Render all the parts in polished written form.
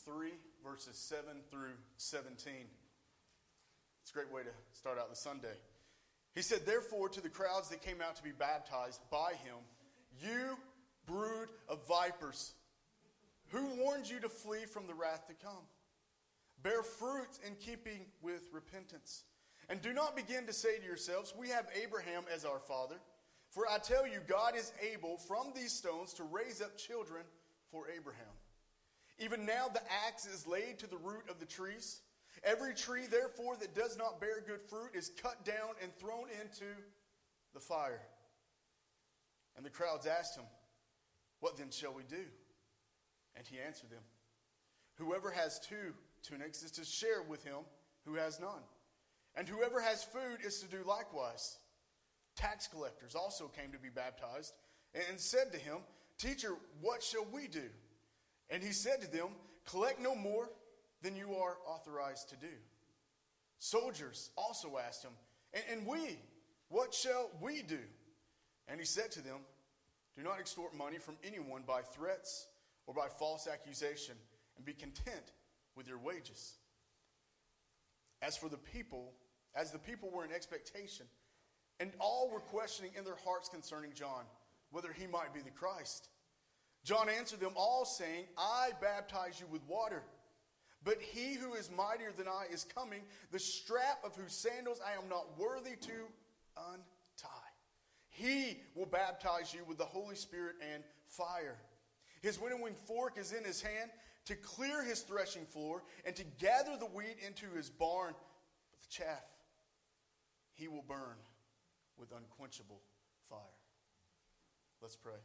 3, verses 7 through 17. It's a great way to start out the Sunday. He said, "Therefore, to the crowds that came out to be baptized by him, you brood of vipers, who warned you to flee from the wrath to come? Bear fruit in keeping with repentance. And do not begin to say to yourselves, 'We have Abraham as our father.' For I tell you, God is able from these stones to raise up children for Abraham. Even now the axe is laid to the root of the trees. Every tree, therefore, that does not bear good fruit is cut down and thrown into the fire." And the crowds asked him, "What then shall we do?" And he answered them, "Whoever has 2 tunics is to share with him who has none. And whoever has food is to do likewise." Tax collectors also came to be baptized and said to him, "Teacher, what shall we do?" And he said to them, "Collect no more than you are authorized to do." Soldiers also asked him, And we, what shall we do?" And he said to them, "Do not extort money from anyone by threats or by false accusation, and be content with your wages." As the people were in expectation, and all were questioning in their hearts concerning John, whether he might be the Christ. John answered them all, saying, "I baptize you with water, but he who is mightier than I is coming, the strap of whose sandals I am not worthy to untie. He will baptize you with the Holy Spirit and fire. His winnowing fork is in his hand to clear his threshing floor and to gather the wheat into his barn, but the chaff he will burn with unquenchable fire." Let's pray.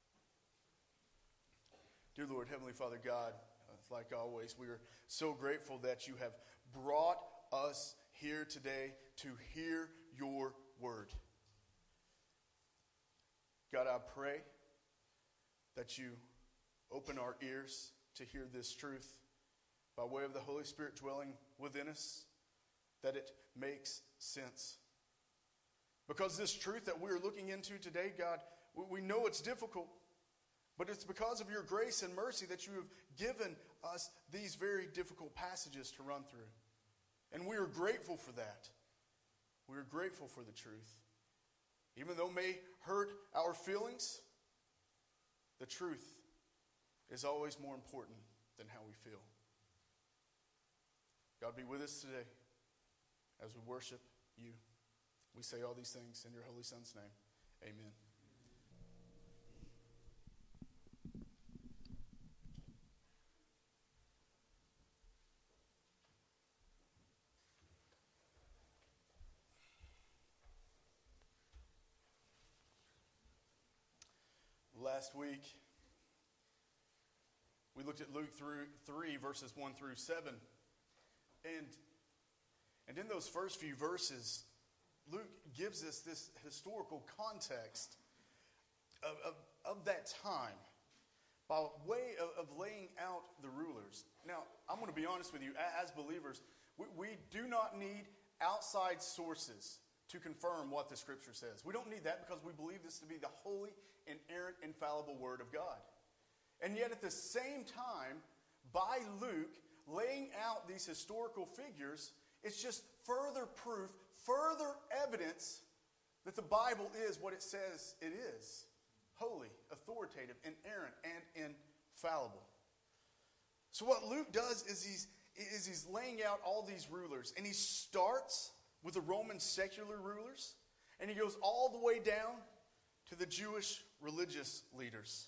Dear Lord, Heavenly Father God, like always, we are so grateful that you have brought us here today to hear your word. God, I pray that you open our ears to hear this truth by way of the Holy Spirit dwelling within us, that it makes sense. Because this truth that we're looking into today, God, we know it's difficult, but it's because of your grace and mercy that you have given us these very difficult passages to run through. And we are grateful for that. We are grateful for the truth. Even though it may hurt our feelings, the truth is always more important than how we feel. God, be with us today as we worship you. We say all these things in your Holy Son's name. Amen. Last week, we looked at Luke 3, verses 1 through 7. And in those first few verses, Luke gives us this historical context of that time by way of laying out the rulers. Now, I'm going to be honest with you, as believers, we do not need outside sources to confirm what the Scripture says. We don't need that because we believe this to be the holy, inerrant, infallible Word of God. And yet at the same time, by Luke laying out these historical figures, it's just further proof, further evidence that the Bible is what it says it is. Holy, authoritative, inerrant, and infallible. So what Luke does is he's laying out all these rulers, and he starts with the Roman secular rulers, and he goes all the way down to the Jewish religious leaders.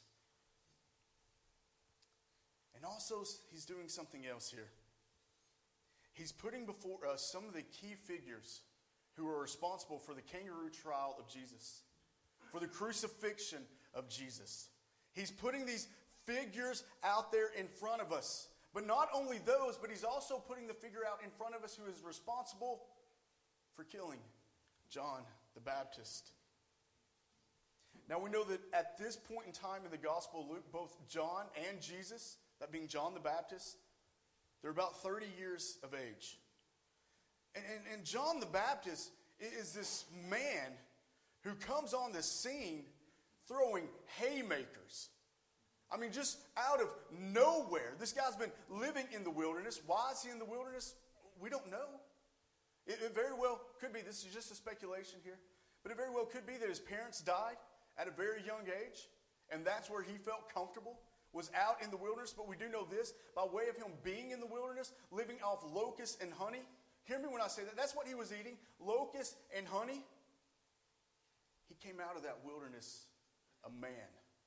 And also, he's doing something else here. He's putting before us some of the key figures who are responsible for the kangaroo trial of Jesus, for the crucifixion of Jesus. He's putting these figures out there in front of us. But not only those, but he's also putting the figure out in front of us who is responsible for killing John the Baptist. Now we know that at this point in time in the Gospel of Luke, both John and Jesus, that being John the Baptist, they're about 30 years of age. And John the Baptist is this man who comes on the scene throwing haymakers. I mean, just out of nowhere. This guy's been living in the wilderness. Why is he in the wilderness? We don't know. It very well could be, this is just a speculation here, but it very well could be that his parents died at a very young age, and that's where he felt comfortable, was out in the wilderness. But we do know this, by way of him being in the wilderness, living off locusts and honey. Hear me when I say that. That's what he was eating, locusts and honey. He came out of that wilderness a man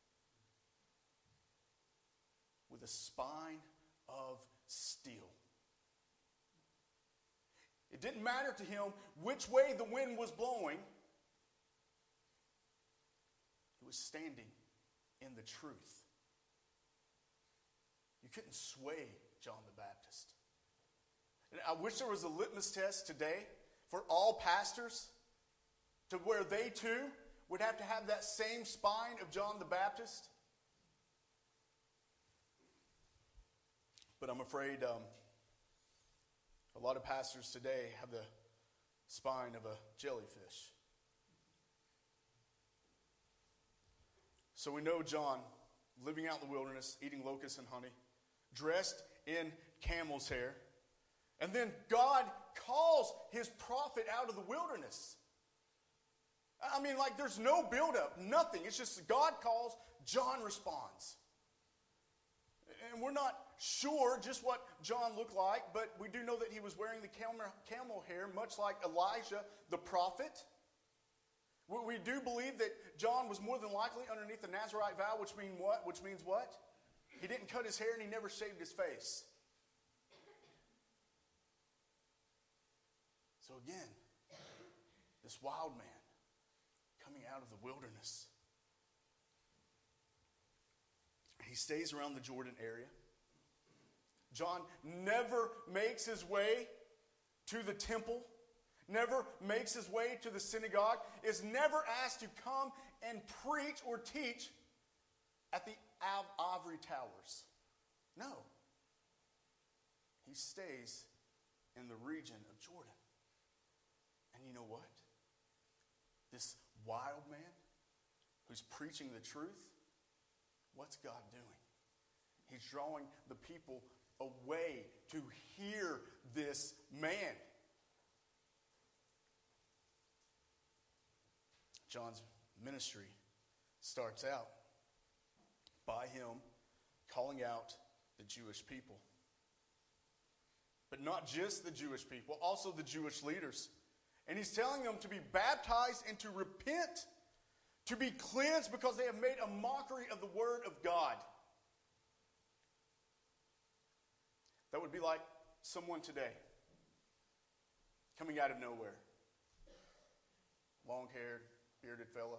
with a spine of steel. It didn't matter to him which way the wind was blowing. He was standing in the truth. You couldn't sway John the Baptist. And I wish there was a litmus test today for all pastors to where they too would have to have that same spine of John the Baptist. But I'm afraid a lot of pastors today have the spine of a jellyfish. So we know John, living out in the wilderness, eating locusts and honey, dressed in camel's hair. And then God calls his prophet out of the wilderness. I mean, like, there's no buildup, nothing. It's just God calls, John responds. And we're not sure just what John looked like, but we do know that he was wearing the camel hair, much like Elijah the prophet. We do believe that John was more than likely underneath the Nazirite vow, which means what? He didn't cut his hair and he never shaved his face. So again, this wild man coming out of the wilderness. He stays around the Jordan area. John never makes his way to the temple, never makes his way to the synagogue, is never asked to come and preach or teach at the Ivory Towers. No. He stays in the region of Jordan. And you know what? This wild man who's preaching the truth, what's God doing? He's drawing the people away to hear this man. John's ministry starts out by him calling out the Jewish people. But not just the Jewish people, also the Jewish leaders. And he's telling them to be baptized and to repent, to be cleansed because they have made a mockery of the word of God. That would be like someone today coming out of nowhere. Long-haired, bearded fella.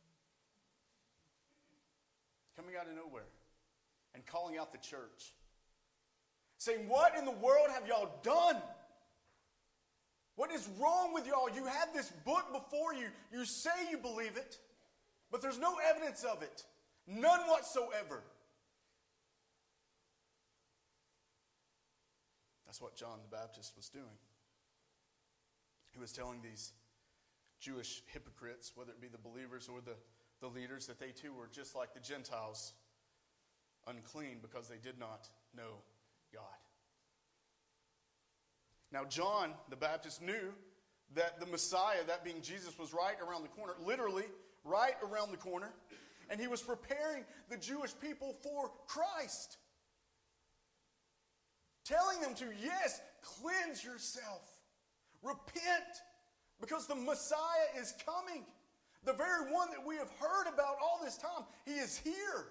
Coming out of nowhere and calling out the church. Saying, what in the world have y'all done? What is wrong with y'all? You have this book before you. You say you believe it, but there's no evidence of it. None whatsoever. That's what John the Baptist was doing. He was telling these Jewish hypocrites, whether it be the believers or the leaders, that they too were just like the Gentiles, unclean because they did not know God. Now John the Baptist knew that the Messiah, that being Jesus, was right around the corner, literally right around the corner, and he was preparing the Jewish people for Christ. Telling them to, yes, cleanse yourself. Repent, because the Messiah is coming. The very one that we have heard about all this time, he is here.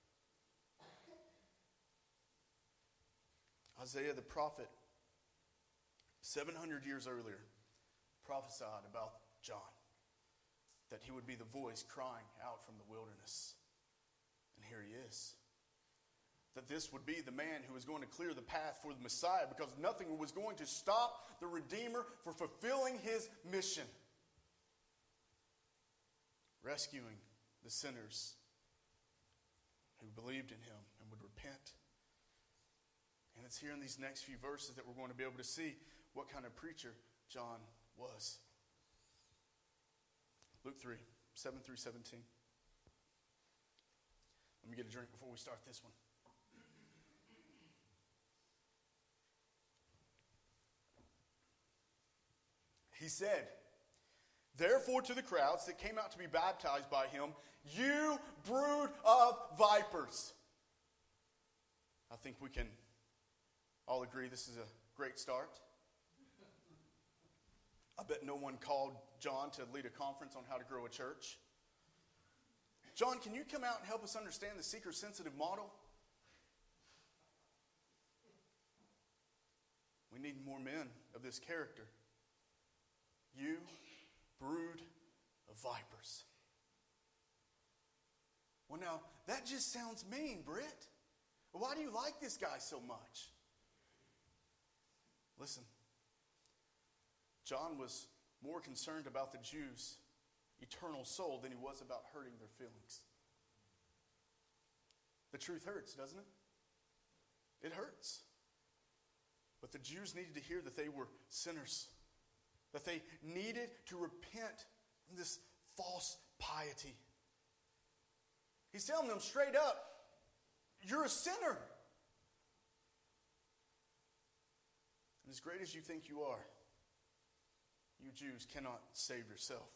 Isaiah the prophet, 700 years earlier, prophesied about John, that he would be the voice crying out from the wilderness. And here he is. That this would be the man who was going to clear the path for the Messiah, because nothing was going to stop the Redeemer from fulfilling his mission. Rescuing the sinners who believed in him and would repent. And it's here in these next few verses that we're going to be able to see what kind of preacher John was. Luke 3, 7 through 17. Let me get a drink before we start this one. He said, therefore to the crowds that came out to be baptized by him, you brood of vipers. I think we can all agree this is a great start. I bet no one called John to lead a conference on how to grow a church. John, can you come out and help us understand the seeker-sensitive model? We need more men of this character. You brood of vipers. Well, now, that just sounds mean, Britt. Why do you like this guy so much? Listen, John was more concerned about the Jews' eternal soul than he was about hurting their feelings. The truth hurts, doesn't it? It hurts. But the Jews needed to hear that they were sinners, that they needed to repent from this false piety. He's telling them straight up, you're a sinner. And as great as you think you are, you Jews cannot save yourself.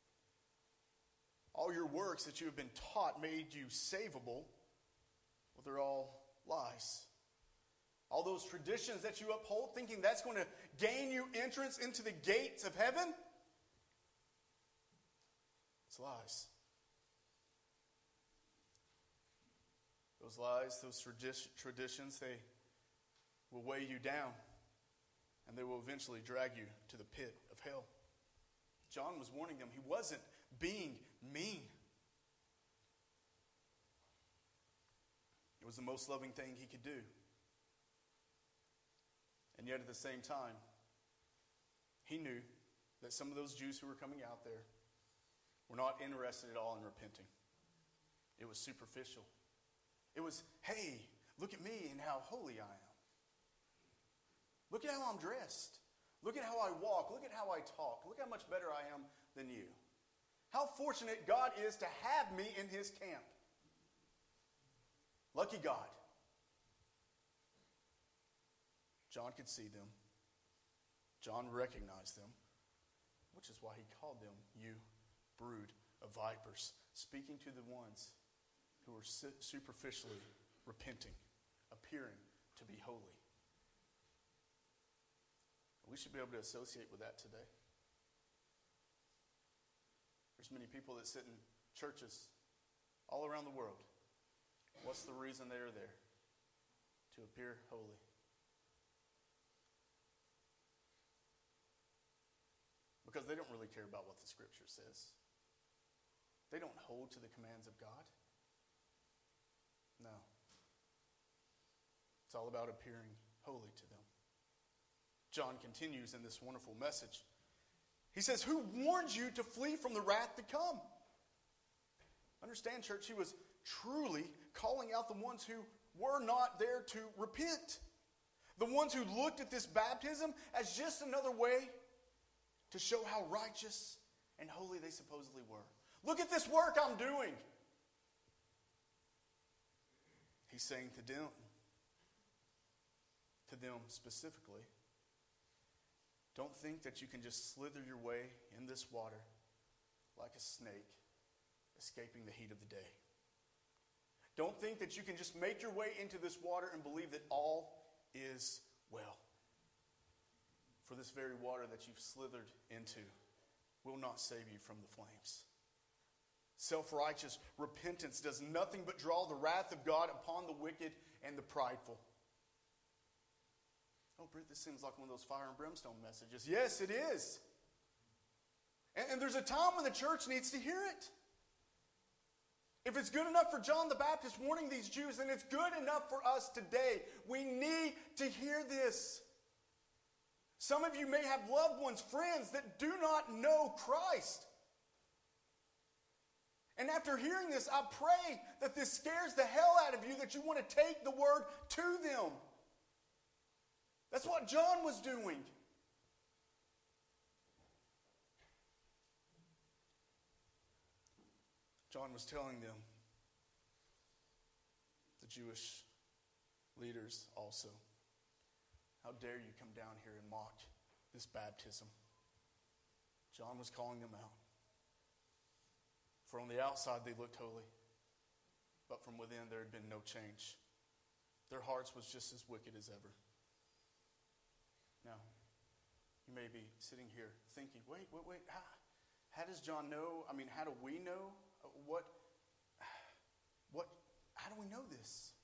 All your works that you have been taught made you savable, well, they're all lies. All those traditions that you uphold, thinking that's going to gain you entrance into the gates of heaven, it's lies. Those lies, those traditions, they will weigh you down, and they will eventually drag you to the pit of hell. John was warning them. He wasn't being mean. It was the most loving thing he could do. And yet at the same time, he knew that some of those Jews who were coming out there were not interested at all in repenting. It was superficial. It was, hey, look at me and how holy I am. Look at how I'm dressed. Look at how I walk. Look at how I talk. Look how much better I am than you. How fortunate God is to have me in his camp. Lucky God. John could see them. John recognized them, which is why he called them, you brood of vipers, speaking to the ones who were superficially repenting, appearing to be holy. We should be able to associate with that today. There's many people that sit in churches all around the world. What's the reason they are there? To appear holy. Because they don't really care about what the Scripture says. They don't hold to the commands of God. No. It's all about appearing holy to them. John continues in this wonderful message. He says, who warned you to flee from the wrath to come? Understand, church, he was truly calling out the ones who were not there to repent. The ones who looked at this baptism as just another way to show how righteous and holy they supposedly were. Look at this work I'm doing. He's saying to them specifically, don't think that you can just slither your way in this water like a snake, escaping the heat of the day. Don't think that you can just make your way into this water and believe that all is well. For this very water that you've slithered into will not save you from the flames. Self-righteous repentance does nothing but draw the wrath of God upon the wicked and the prideful. Oh, Britt, this seems like one of those fire and brimstone messages. Yes, it is. And there's a time when the church needs to hear it. If it's good enough for John the Baptist warning these Jews, then it's good enough for us today. We need to hear this. Some of you may have loved ones, friends that do not know Christ. And after hearing this, I pray that this scares the hell out of you, that you want to take the word to them. That's what John was doing. John was telling them the Jewish leaders also. How dare you come down here and mock this baptism? John was calling them out. For on the outside they looked holy, but from within there had been no change. Their hearts was just as wicked as ever. Now, you may be sitting here thinking, wait, how does John know? I mean, how do we know? How do we know this?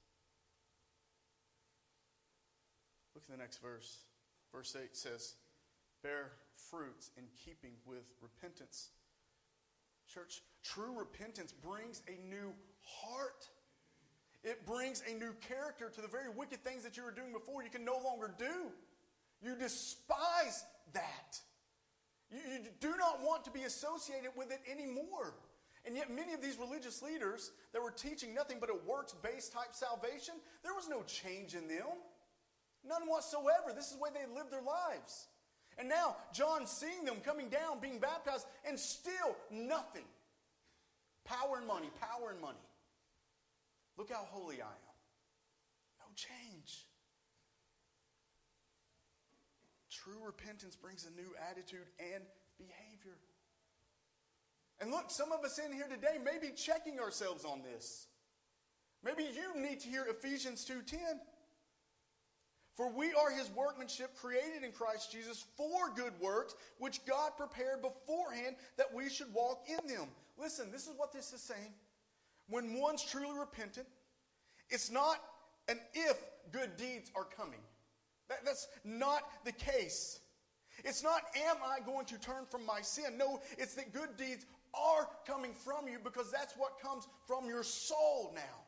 Look at the next verse. Verse 8 says, bear fruits in keeping with repentance. Church, true repentance brings a new heart. It brings a new character to the very wicked things that you were doing before you can no longer do. You despise that. You do not want to be associated with it anymore. And yet many of these religious leaders that were teaching nothing but a works-based type salvation, there was no change in them. None whatsoever. This is the way they lived their lives. And now, John seeing them coming down, being baptized, and still nothing. Power and money, power and money. Look how holy I am. No change. True repentance brings a new attitude and behavior. And look, some of us in here today may be checking ourselves on this. Maybe you need to hear Ephesians 2:10. For we are his workmanship created in Christ Jesus for good works, which God prepared beforehand that we should walk in them. Listen, this is what this is saying. When one's truly repentant, it's not an if good deeds are coming. That's not the case. It's not, am I going to turn from my sin? No, it's that good deeds are coming from you because that's what comes from your soul now.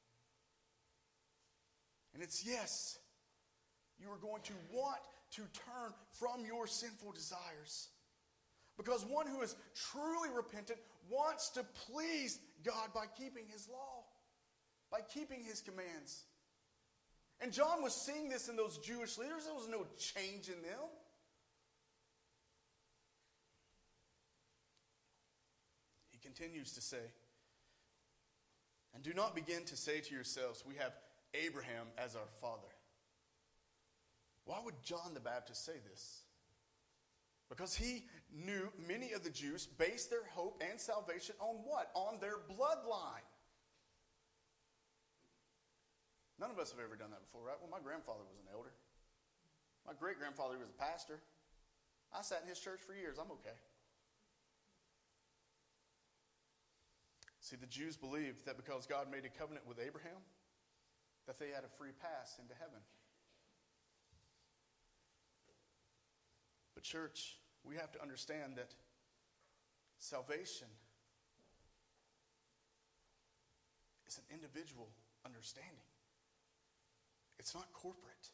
And it's yes. You are going to want to turn from your sinful desires. Because one who is truly repentant wants to please God by keeping his law, by keeping his commands. And John was seeing this in those Jewish leaders. There was no change in them. He continues to say, and do not begin to say to yourselves, we have Abraham as our father. Why would John the Baptist say this? Because he knew many of the Jews based their hope and salvation on what? On their bloodline. None of us have ever done that before, right? Well, my grandfather was an elder. My great-grandfather was a pastor. I sat in his church for years. I'm okay. See, the Jews believed that because God made a covenant with Abraham, that they had a free pass into heaven. But church, we have to understand that salvation is an individual understanding. It's not corporate.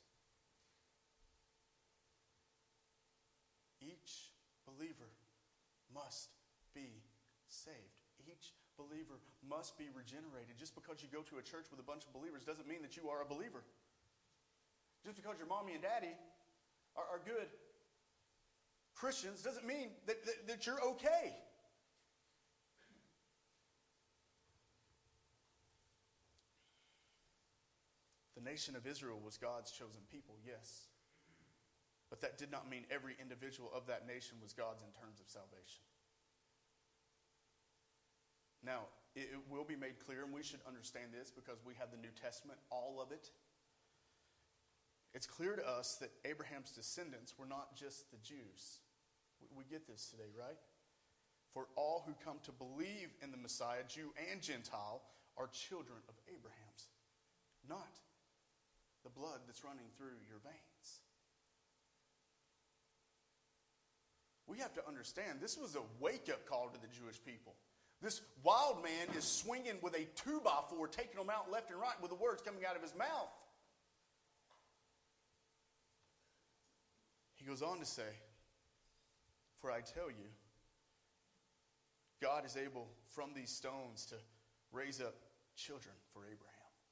Each believer must be saved. Each believer must be regenerated. Just because you go to a church with a bunch of believers doesn't mean that you are a believer. Just because your mommy and daddy are good Christians doesn't mean that you're okay. The nation of Israel was God's chosen people, yes. But that did not mean every individual of that nation was God's in terms of salvation. Now, it will be made clear, and we should understand this because we have the New Testament, all of it. It's clear to us that Abraham's descendants were not just the Jews. We get this today, right? For all who come to believe in the Messiah, Jew and Gentile, are children of Abraham's, not the blood that's running through your veins. We have to understand this was a wake-up call to the Jewish people. This wild man is swinging with a 2x4, taking them out left and right with the words coming out of his mouth. He goes on to say, for I tell you, God is able from these stones to raise up children for Abraham.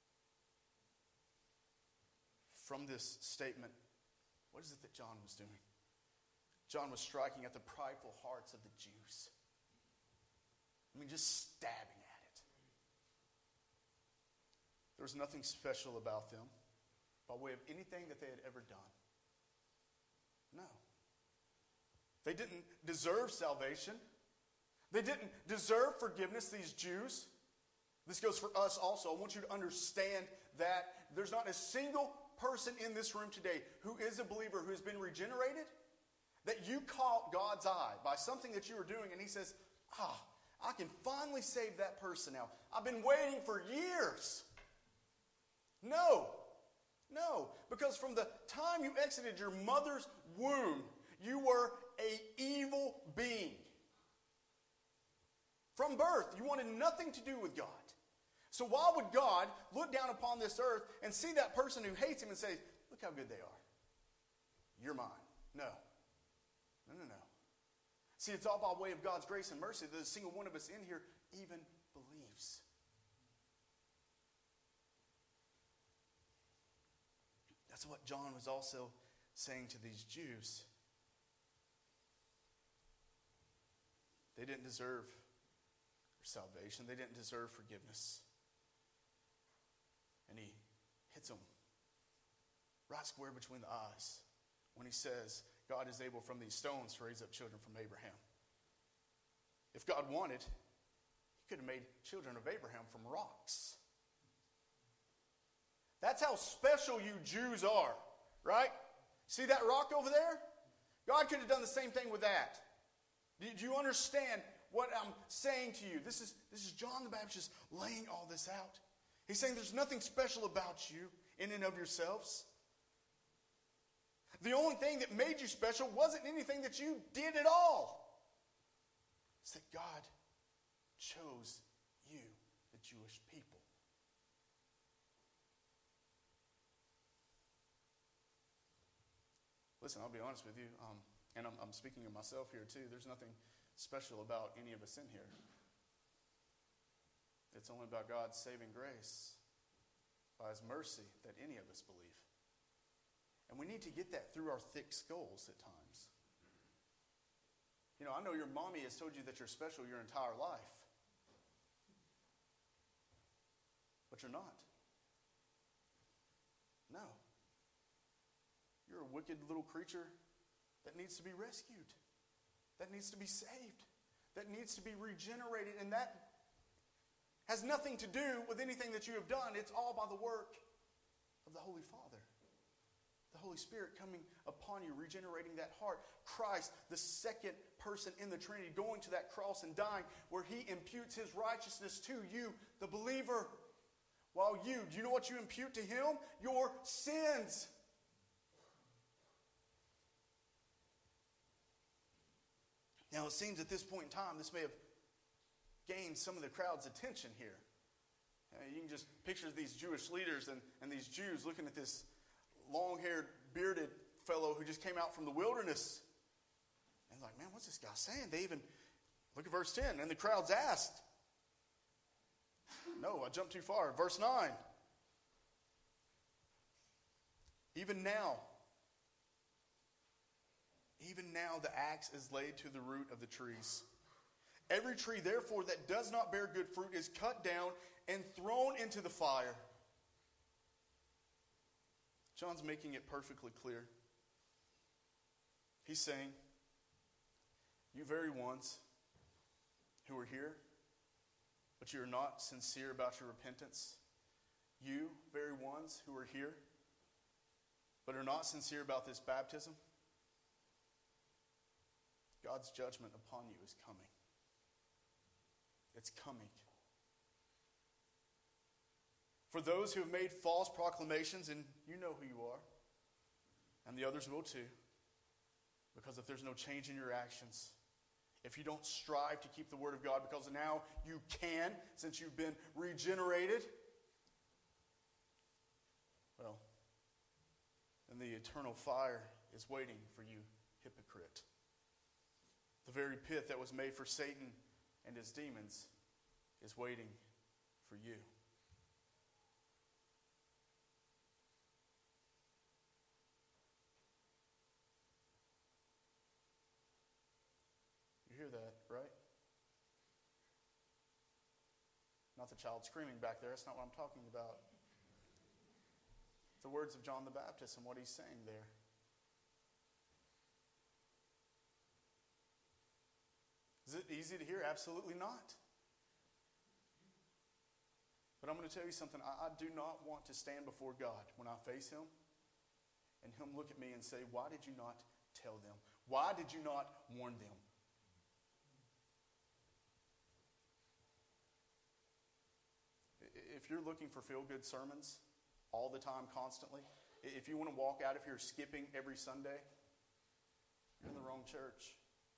From this statement, what is it that John was doing? John was striking at the prideful hearts of the Jews. I mean, just stabbing at it. There was nothing special about them by way of anything that they had ever done. No. They didn't deserve salvation. They didn't deserve forgiveness, these Jews. This goes for us also. I want you to understand that there's not a single person in this room today who is a believer who has been regenerated that you caught God's eye by something that you were doing and he says, I can finally save that person now. I've been waiting for years. No, because from the time you exited your mother's womb, you were an evil being. From birth, you wanted nothing to do with God. So why would God look down upon this earth and see that person who hates him and say, look how good they are. You're mine. No. See, it's all by way of God's grace and mercy that a single one of us in here even believes. That's what John was also saying to these Jews. They didn't deserve salvation. They didn't deserve forgiveness. And he hits them right square between the eyes when he says, God is able from these stones to raise up children from Abraham. If God wanted, he could have made children of Abraham from rocks. That's how special you Jews are, right? See that rock over there? God could have done the same thing with that. Did you understand what I'm saying to you? This is John the Baptist laying all this out. He's saying there's nothing special about you in and of yourselves. The only thing that made you special wasn't anything that you did at all. It's that God chose you, the Jewish people. Listen, I'll be honest with you, and I'm speaking of myself here too. There's nothing special about any of us in here. It's only about God's saving grace, by His mercy, that any of us believe. And we need to get that through our thick skulls at times. You know, I know your mommy has told you that you're special your entire life. But you're not. No. You're a wicked little creature that needs to be rescued, that needs to be saved, that needs to be regenerated. And that has nothing to do with anything that you have done. It's all by the work of the Holy Father. The Holy Spirit coming upon you, regenerating that heart. Christ, the second person in the Trinity, going to that cross and dying, where He imputes His righteousness to you, the believer. While do you know what you impute to Him? Your sins. Now, it seems at this point in time, this may have gained some of the crowd's attention here. You can just picture these Jewish leaders and these Jews looking at this long-haired, bearded fellow who just came out from the wilderness. And like, man, what's this guy saying? They even, look at verse 10. And the crowds asked. No, I jumped too far. Verse 9. Even now the axe is laid to the root of the trees. Every tree, therefore, that does not bear good fruit is cut down and thrown into the fire. John's making it perfectly clear. He's saying, you very ones who are here, but you're not sincere about your repentance. You very ones who are here, but are not sincere about this baptism. God's judgment upon you is coming. It's coming. For those who have made false proclamations, and you know who you are, and the others will too, because if there's no change in your actions, if you don't strive to keep the Word of God, because now you can, since you've been regenerated, well, then the eternal fire is waiting for you, hypocrite. The very pit that was made for Satan and his demons is waiting for you. You hear that, right? Not the child screaming back there. That's not what I'm talking about. the words of John the Baptist and what he's saying there. Is it easy to hear? Absolutely not. But I'm going to tell you something. I do not want to stand before God when I face Him and Him look at me and say, why did you not tell them? Why did you not warn them? If you're looking for feel-good sermons all the time, constantly, if you want to walk out of here skipping every Sunday, you're in the wrong church.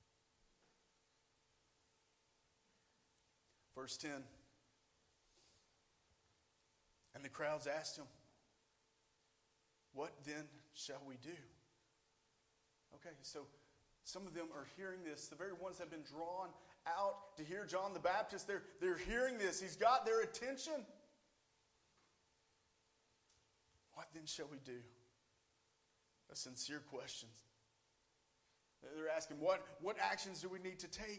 Verse 10. And the crowds asked him, what then shall we do? Okay, so some of them are hearing this. The very ones that have been drawn out to hear John the Baptist, they're hearing this. He's got their attention. What then shall we do? A sincere question. They're asking, what actions do we need to take?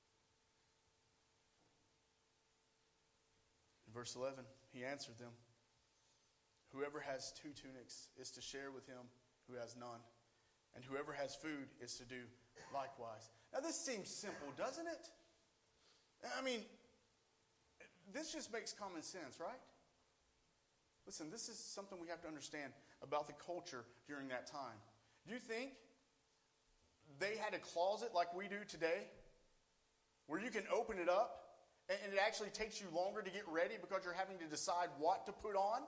In verse 11, he answered them, whoever has 2 tunics is to share with him who has none, and whoever has food is to do likewise. Now this seems simple, doesn't it? I mean, this just makes common sense, right? Listen, this is something we have to understand about the culture during that time. Do you think they had a closet like we do today, where you can open it up and it actually takes you longer to get ready because you're having to decide what to put on?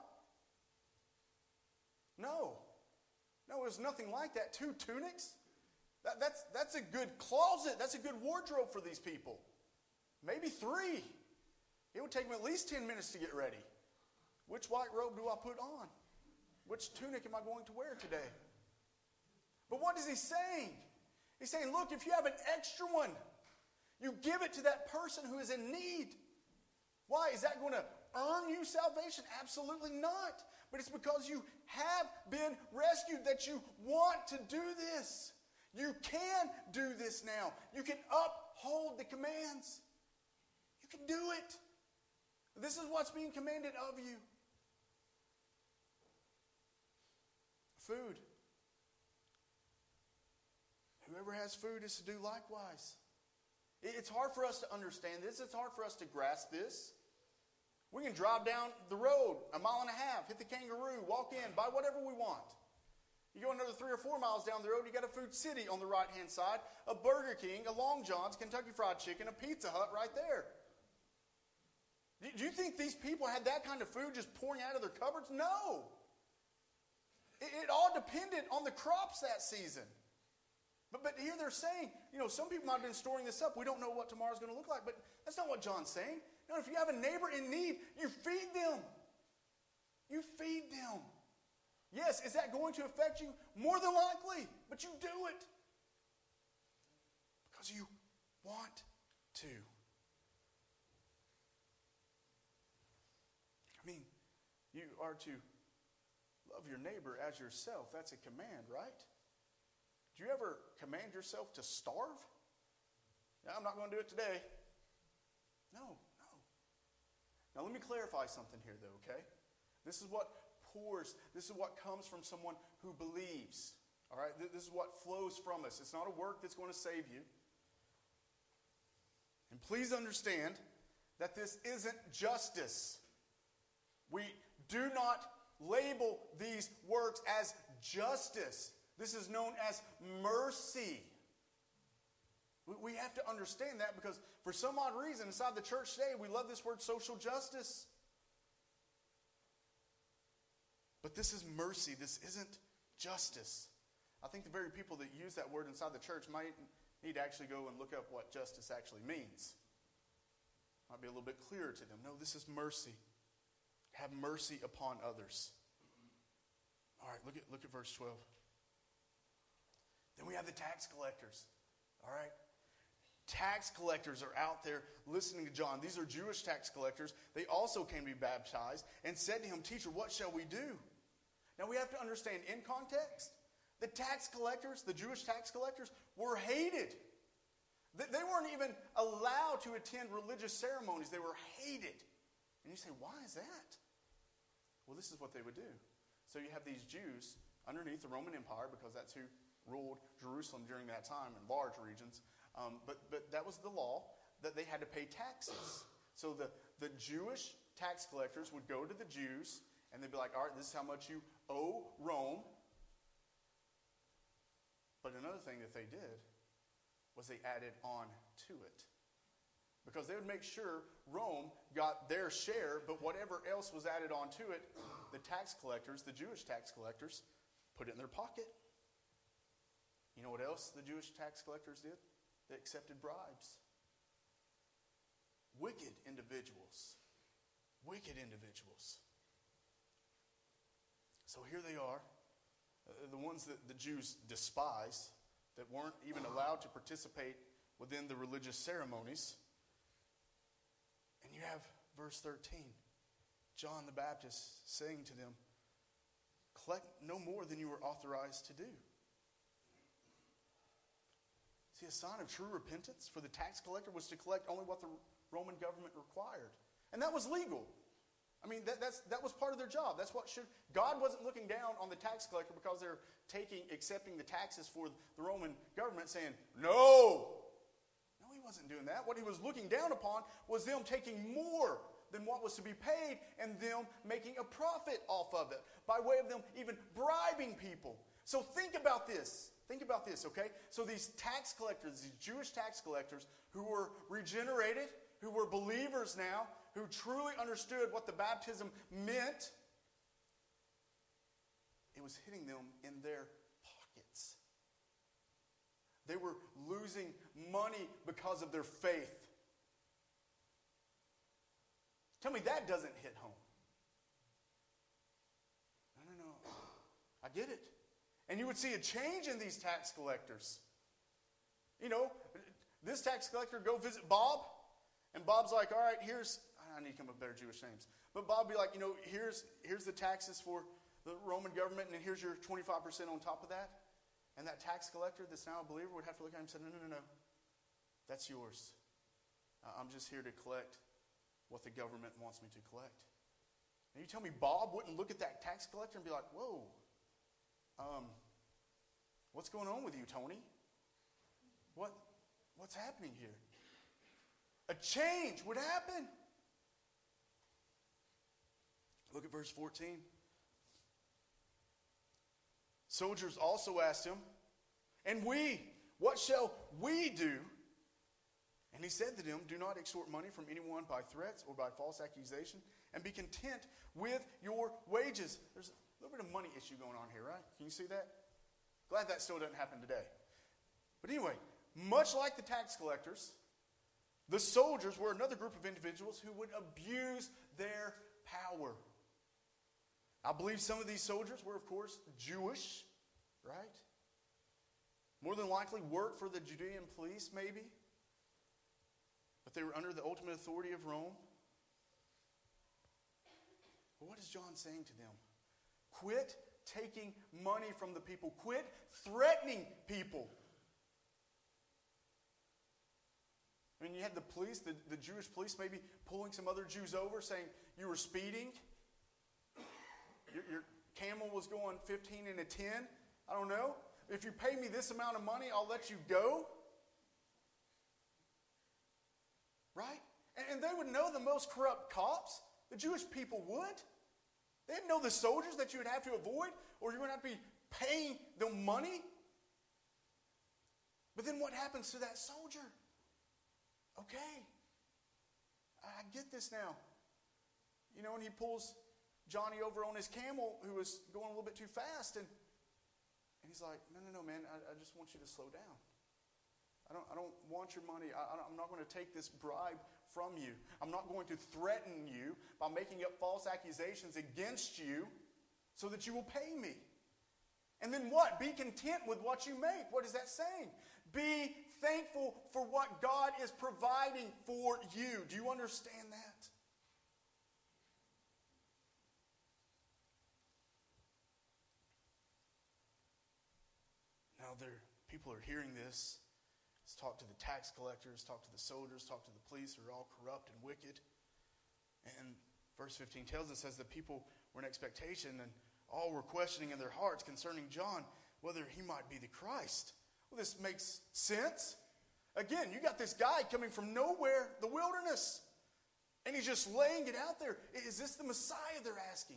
No. No, it was nothing like that. 2 tunics? That's a good closet. That's a good wardrobe for these people. Maybe 3. It would take them at least 10 minutes to get ready. Which white robe do I put on? Which tunic am I going to wear today? But what is he saying? He's saying, look, if you have an extra one, you give it to that person who is in need. Why? Is that going to earn you salvation? Absolutely not. But it's because you have been rescued that you want to do this. You can do this now. You can uphold the commands. You can do it. This is what's being commanded of you. Food. Whoever has food is to do likewise. It's hard for us to understand this. It's hard for us to grasp this. We can drive down the road 1.5 miles, hit the Kangaroo, walk in, buy whatever we want. You go another 3 or 4 miles down the road, you got a Food City on the right-hand side, a Burger King, a Long John's, Kentucky Fried Chicken, a Pizza Hut right there. Do you think these people had that kind of food just pouring out of their cupboards? No. It all depended on the crops that season. But here they're saying, some people might have been storing this up. We don't know what tomorrow's going to look like. But that's not what John's saying. No, if you have a neighbor in need, you feed them. You feed them. Yes, is that going to affect you? More than likely. But you do it. Because you want to. I mean, you are to love your neighbor as yourself. That's a command, right? Do you ever command yourself to starve? No, I'm not going to do it today. No. Now let me clarify something here though, okay? This is what comes from someone who believes. All right? This is what flows from us. It's not a work that's going to save you. And please understand that this isn't justice. We do not label these works as justice. This is known as mercy. We have to understand that because for some odd reason inside the church today, we love this word social justice. But this is mercy. This isn't justice. I think the very people that use that word inside the church might need to actually go and look up what justice actually means. Might be a little bit clearer to them. No, this is mercy. Have mercy upon others. All right, look at verse 12. Then we have the tax collectors. All right? Tax collectors are out there listening to John. These are Jewish tax collectors. They also came to be baptized and said to him, "Teacher, what shall we do?" Now we have to understand in context, the tax collectors, the Jewish tax collectors, were hated. They weren't even allowed to attend religious ceremonies. They were hated. And you say, why is that? Well, this is what they would do. So you have these Jews underneath the Roman Empire, because that's who ruled Jerusalem during that time in large regions. But that was the law, that they had to pay taxes. So the Jewish tax collectors would go to the Jews, and they'd be like, all right, this is how much you owe Rome. But another thing that they did was they added on to it. Because they would make sure Rome got their share, but whatever else was added on to it, the tax collectors, the Jewish tax collectors, put it in their pocket. You know what else the Jewish tax collectors did? They accepted bribes. Wicked individuals. Wicked individuals. So here they are, the ones that the Jews despise, that weren't even allowed to participate within the religious ceremonies. And you have verse 13, John the Baptist saying to them, collect no more than you were authorized to do. See, a sign of true repentance for the tax collector was to collect only what the Roman government required. And that was legal. I mean, that was part of their job. That's what should. God wasn't looking down on the tax collector because they're accepting the taxes for the Roman government, saying, no. No, he wasn't doing that. What he was looking down upon was them taking more than what was to be paid and them making a profit off of it by way of them even bribing people. So think about this. Think about this, okay? So these tax collectors, these Jewish tax collectors who were regenerated, who were believers now, who truly understood what the baptism meant, it was hitting them in their pockets. They were losing money because of their faith. Tell me that doesn't hit home. No. I get it. And you would see a change in these tax collectors. You know, this tax collector go visit Bob, and Bob's like, all right, I need to come up with better Jewish names. But Bob would be like, you know, here's the taxes for the Roman government, and here's your 25% on top of that. And that tax collector that's now a believer would have to look at him and say, no. That's yours. I'm just here to collect what the government wants me to collect. And you tell me Bob wouldn't look at that tax collector and be like, whoa, what's going on with you, Tony? What's happening here? A change would happen. Look at verse 14. Soldiers also asked him, and what shall we do? And he said to them, do not extort money from anyone by threats or by false accusation, and be content with your wages. There's a little bit of money issue going on here, right? Can you see that? Glad that still doesn't happen today. But anyway, much like the tax collectors, the soldiers were another group of individuals who would abuse their power. I believe some of these soldiers were, of course, Jewish, right? More than likely worked for the Judean police, maybe. But they were under the ultimate authority of Rome. But what is John saying to them? Quit taking money from the people. Quit threatening people. I mean, you had the police, the Jewish police maybe pulling some other Jews over saying you were speeding. Your camel was going 15 and a 10. I don't know. If you pay me this amount of money, I'll let you go. Right? And they would know the most corrupt cops. The Jewish people would. They'd know the soldiers that you would have to avoid, or you would have to be paying them money. But then what happens to that soldier? Okay, I get this now. You know, and he pulls Johnny over on his camel who was going a little bit too fast, and he's like, no, man, I just want you to slow down. I don't want your money. I'm not going to take this bribe from you. I'm not going to threaten you by making up false accusations against you so that you will pay me. And then what? Be content with what you make. What is that saying? Be thankful for what God is providing for you. Do you understand that? Now, people are hearing this. Let's talk to the tax collectors, talk to the soldiers, talk to the police who are all corrupt and wicked. And verse 15 tells us, as the people were in expectation, and all were questioning in their hearts concerning John whether he might be the Christ. Well, this makes sense. Again, you got this guy coming from nowhere, the wilderness, and he's just laying it out there. Is this the Messiah, they're asking?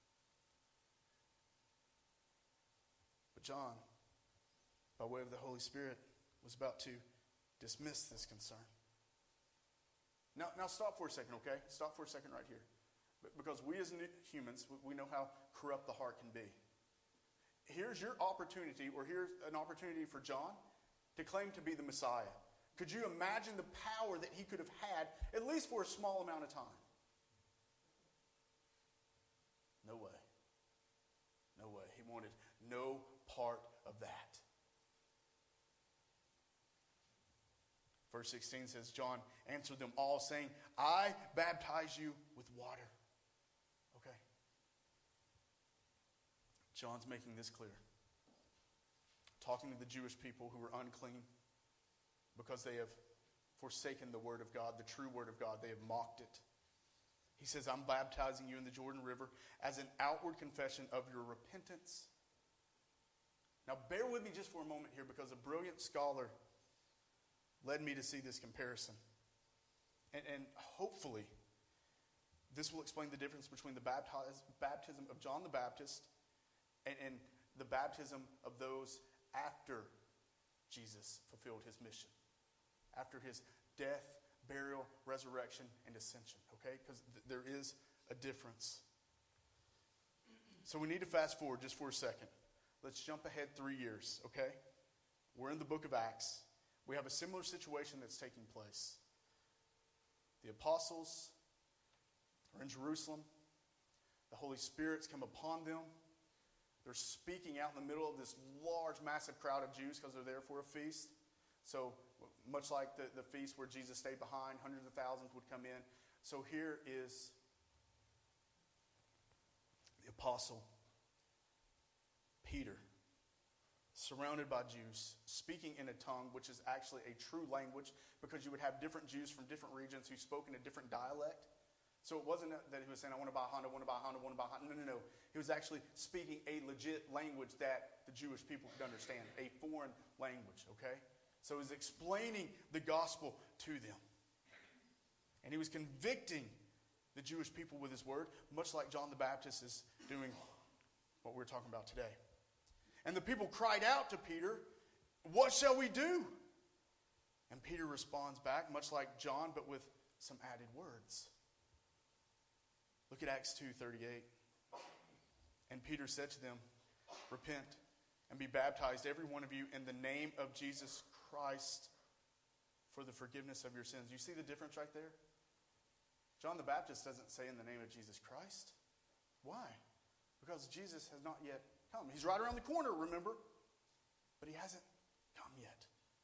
But John, by way of the Holy Spirit, was about to dismiss this concern. Now stop for a second, okay? Stop for a second right here. Because we as humans, we know how corrupt the heart can be. Here's your opportunity, or here's an opportunity for John to claim to be the Messiah. Could you imagine the power that he could have had, at least for a small amount of time? No way. No way. He wanted no part of that. Verse 16 says, John answered them all, saying, I baptize you with water. Okay. John's making this clear. Talking to the Jewish people who were unclean because they have forsaken the word of God, the true word of God. They have mocked it. He says, I'm baptizing you in the Jordan River as an outward confession of your repentance. Now bear with me just for a moment here, because a brilliant scholar led me to see this comparison. And hopefully this will explain the difference between the baptism of John the Baptist and the baptism of those after Jesus fulfilled his mission. After his death, burial, resurrection, and ascension. Okay? Because there is a difference. So we need to fast forward just for a second. Let's jump ahead 3 years, okay? We're in the book of Acts. We have a similar situation that's taking place. The apostles are in Jerusalem. The Holy Spirit's come upon them. They're speaking out in the middle of this large, massive crowd of Jews because they're there for a feast. So much like the feast where Jesus stayed behind, hundreds of thousands would come in. So here is the apostle Peter, surrounded by Jews, speaking in a tongue which is actually a true language, because you would have different Jews from different regions who spoke in a different dialect. So it wasn't that he was saying, I want to buy a Honda, I want to buy a Honda, I want to buy a Honda. No. He was actually speaking a legit language that the Jewish people could understand, a foreign language, okay? So he was explaining the gospel to them. And he was convicting the Jewish people with his word, much like John the Baptist is doing what we're talking about today. And the people cried out to Peter, what shall we do? And Peter responds back, much like John, but with some added words. Look at Acts 2:38. And Peter said to them, repent and be baptized, every one of you, in the name of Jesus Christ for the forgiveness of your sins. You see the difference right there? John the Baptist doesn't say in the name of Jesus Christ. Why? Because Jesus has not yet come. He's right around the corner, remember? But he hasn't come yet.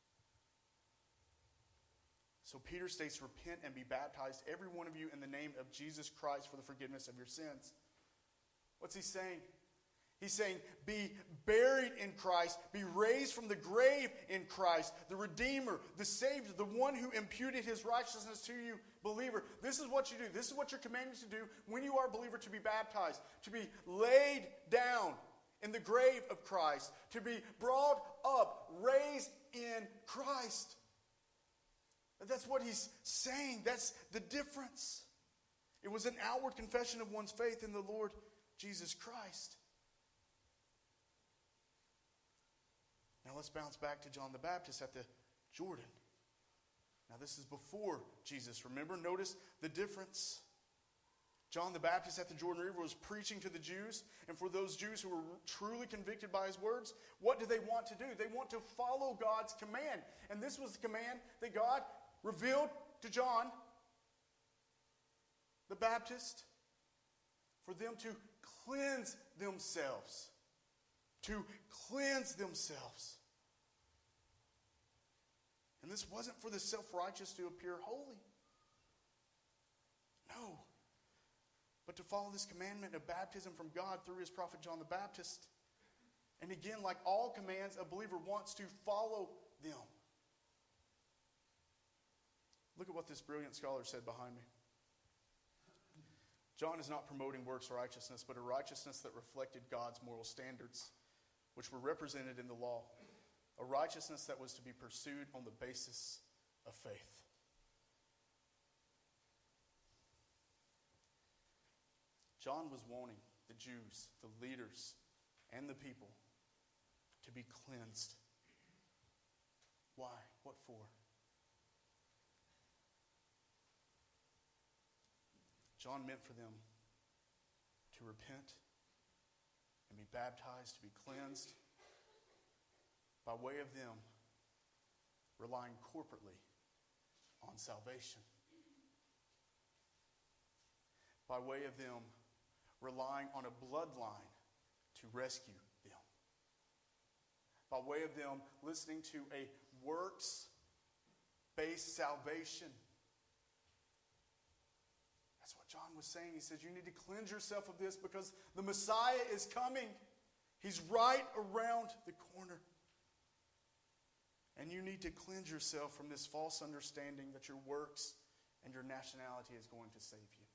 So Peter states, repent and be baptized, every one of you, in the name of Jesus Christ for the forgiveness of your sins. What's he saying? He's saying, be buried in Christ, be raised from the grave in Christ, the Redeemer, the Savior, the one who imputed his righteousness to you, believer. This is what you do. This is what you're commanded to do when you are a believer, to be baptized, to be laid down in the grave of Christ, to be brought up, raised in Christ. That's what he's saying. That's the difference. It was an outward confession of one's faith in the Lord Jesus Christ. Now let's bounce back to John the Baptist at the Jordan. Now this is before Jesus. Remember, notice the difference. John the Baptist at the Jordan River was preaching to the Jews, and for those Jews who were truly convicted by his words, what do they want to do? They want to follow God's command. And this was the command that God revealed to John the Baptist, for them to cleanse themselves. To cleanse themselves. And this wasn't for the self-righteous to appear holy. No. But to follow this commandment of baptism from God through his prophet John the Baptist. And again, like all commands, a believer wants to follow them. Look at what this brilliant scholar said behind me. John is not promoting works righteousness, but a righteousness that reflected God's moral standards, which were represented in the law. A righteousness that was to be pursued on the basis of faith. John was wanting the Jews, the leaders, and the people to be cleansed. Why? What for? John meant for them to repent and be baptized, to be cleansed, by way of them relying corporately on salvation. By way of them relying on a bloodline to rescue them. By way of them listening to a works-based salvation. That's what John was saying. He says, you need to cleanse yourself of this because the Messiah is coming. He's right around the corner. And you need to cleanse yourself from this false understanding that your works and your nationality is going to save you.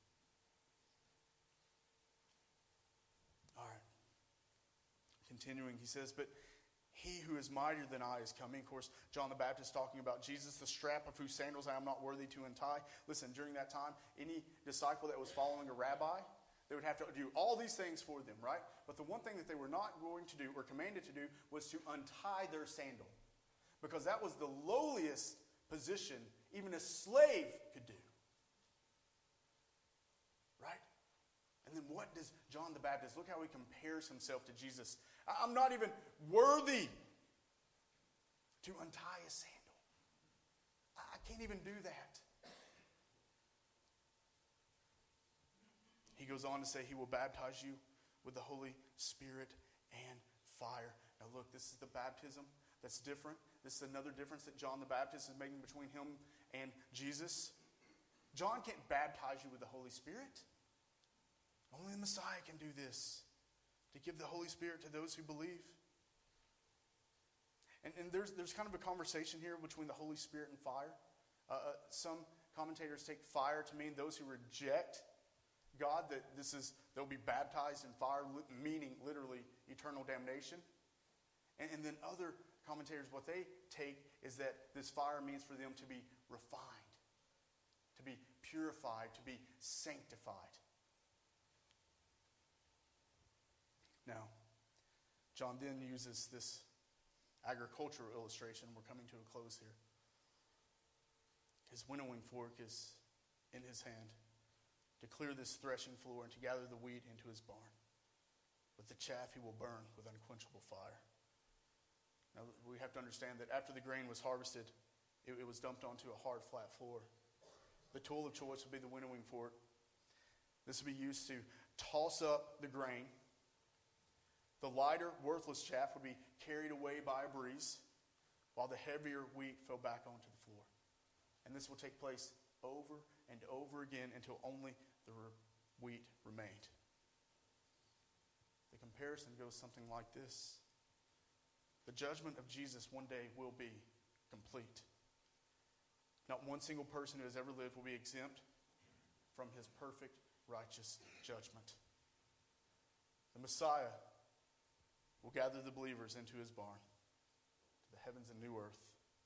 All right. Continuing, he says, but he who is mightier than I is coming. Of course, John the Baptist talking about Jesus, the strap of whose sandals I am not worthy to untie. Listen, during that time, any disciple that was following a rabbi, they would have to do all these things for them, right? But the one thing that they were not going to do or commanded to do was to untie their sandal. Because that was the lowliest position even a slave could do. Right? And then what does John the Baptist, look how he compares himself to Jesus. I'm not even worthy to untie a sandal. I can't even do that. He goes on to say he will baptize you with the Holy Spirit and fire. Now look, this is the baptism that's different. This is another difference that John the Baptist is making between him and Jesus. John can't baptize you with the Holy Spirit. Only the Messiah can do this, to give the Holy Spirit to those who believe. And there's kind of a conversation here between the Holy Spirit and fire. Some commentators take fire to mean those who reject God, that they'll be baptized in fire, meaning literally eternal damnation. And then other commentators, what they take is that this fire means for them to be refined, to be purified, to be sanctified. Now, John then uses this agricultural illustration. We're coming to a close here. His winnowing fork is in his hand to clear this threshing floor and to gather the wheat into his barn. But the chaff he will burn with unquenchable fire. Now, we have to understand that after the grain was harvested, it was dumped onto a hard, flat floor. The tool of choice would be the winnowing fork. This would be used to toss up the grain. The lighter, worthless chaff would be carried away by a breeze, while the heavier wheat fell back onto the floor. And this will take place over and over again until only the wheat remained. The comparison goes something like this. The judgment of Jesus one day will be complete. Not one single person who has ever lived will be exempt from his perfect, righteous judgment. The Messiah will gather the believers into his barn, to the heavens and new earth.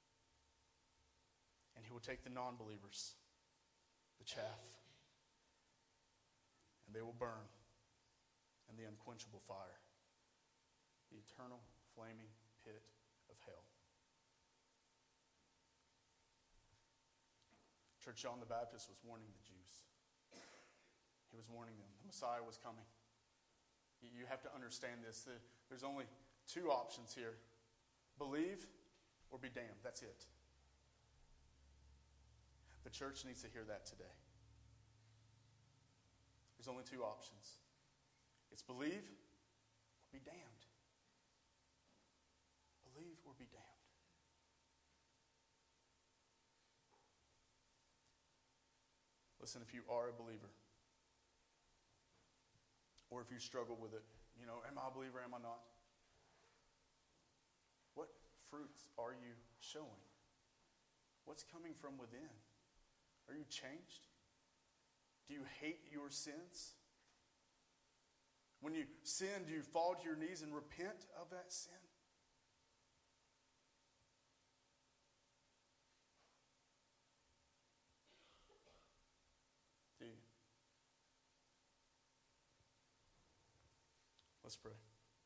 And he will take the non-believers, the chaff, and they will burn in the unquenchable fire, the eternal, flaming pit of hell. Church, John the Baptist was warning the Jews. He was warning them. The Messiah was coming. You have to understand this. There's only two options here. Believe or be damned. That's it. The church needs to hear that today. There's only two options. It's believe or be damned. Believe or be damned. Listen, if you are a believer, or if you struggle with it, am I a believer, am I not? What fruits are you showing? What's coming from within? Are you changed? Do you hate your sins? When you sin, do you fall to your knees and repent of that sin? Do you? Let's pray.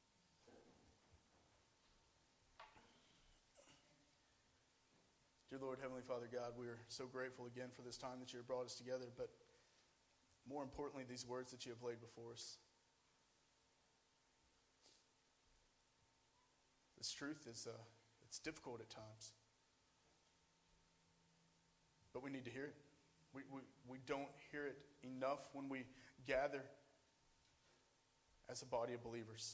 Dear Lord, Heavenly Father God, we are so grateful again for this time that you have brought us together, but more importantly, these words that you have laid before us. This truth is it's difficult at times, but we need to hear it. We don't hear it enough when we gather as a body of believers.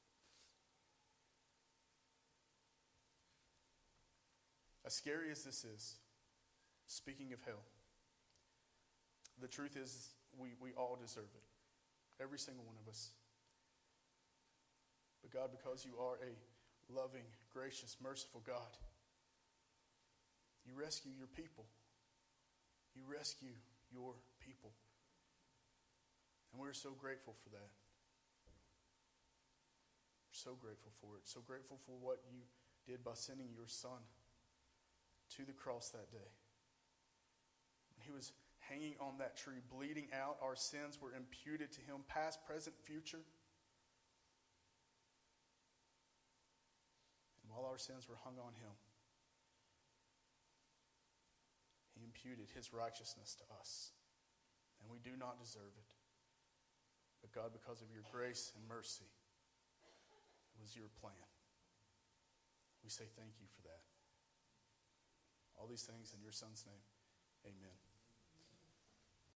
As scary as this is, speaking of hell, the truth is we all deserve it. Every single one of us. But God, because you are a loving, gracious, merciful God, you rescue your people. You rescue your people. And we're so grateful for that. We're so grateful for it. So grateful for what you did by sending your Son to the cross that day. When he was hanging on that tree, bleeding out, our sins were imputed to him, past, present, future. And while our sins were hung on him, he imputed his righteousness to us. And we do not deserve it. But God, because of your grace and mercy, it was your plan. We say thank you for that. All these things in your Son's name. Amen.